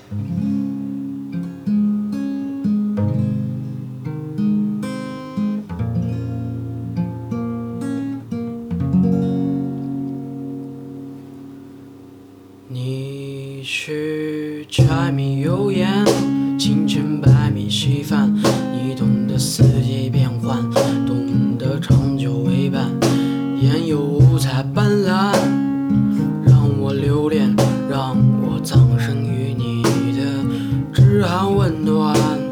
你是柴米油盐，清晨白米稀饭，你懂得四季变换，懂得长久为伴，烟有五彩斑斓，让我留恋，让我葬身于你的炙寒温暖。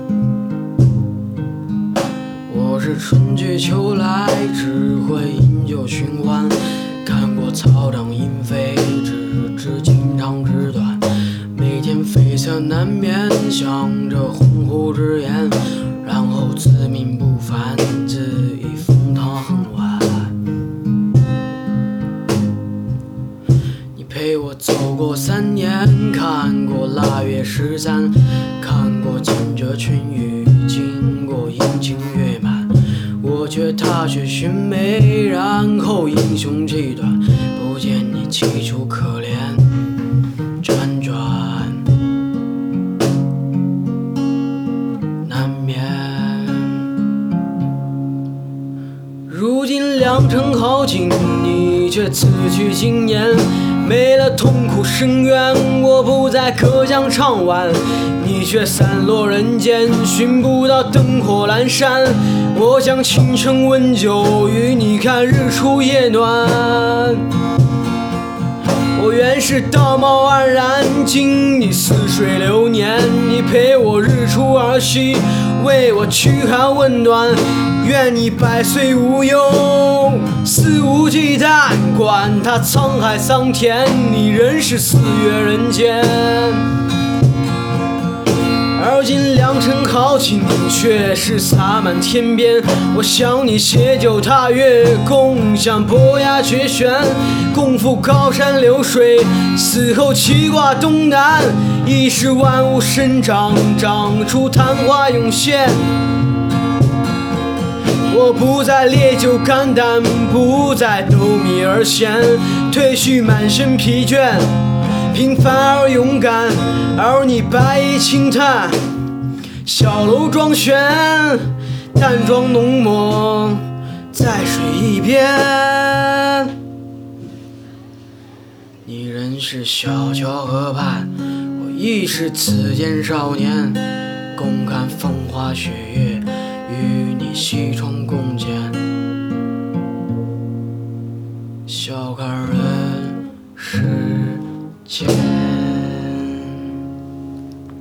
我是春去秋来，只会饮酒寻欢，看过草长莺飞，只知情长纸短，每天悱恻难眠，想着鸿鹄之言，然后自命不凡，自以风唐恨晚。你陪我走过3年，看过腊月13，看过惊蛰群雨，经过阴晴月满，我却踏雪寻梅，然后英雄气短，不见你凄楚可怜辗转难眠。如今良辰好景，你却此去经年，没了痛苦深渊，我不再隔江唱晚，你却散落人间，寻不到灯火阑珊。我将青春温酒，与你看日出夜暖。我原是道貌岸然，经你似水流年，你陪我日出而息，为我驱寒问暖。愿你百岁无忧，肆无忌惮，管他沧海桑田，你仍是四月人间。而今良辰好景，却是洒满天边。我想你携酒踏月，共享伯牙绝弦，共赴高山流水，死后七卦东南，亦是万物生长，长出昙花涌现。我不再烈酒肝胆，不再斗米而闲，褪去满身疲倦，平凡而勇敢。而你白衣轻叹，小楼装悬，淡妆浓抹在水一边。你仍是小桥河畔，我亦是此间少年，共看风花雪月，与你西窗共剪，笑看人世间。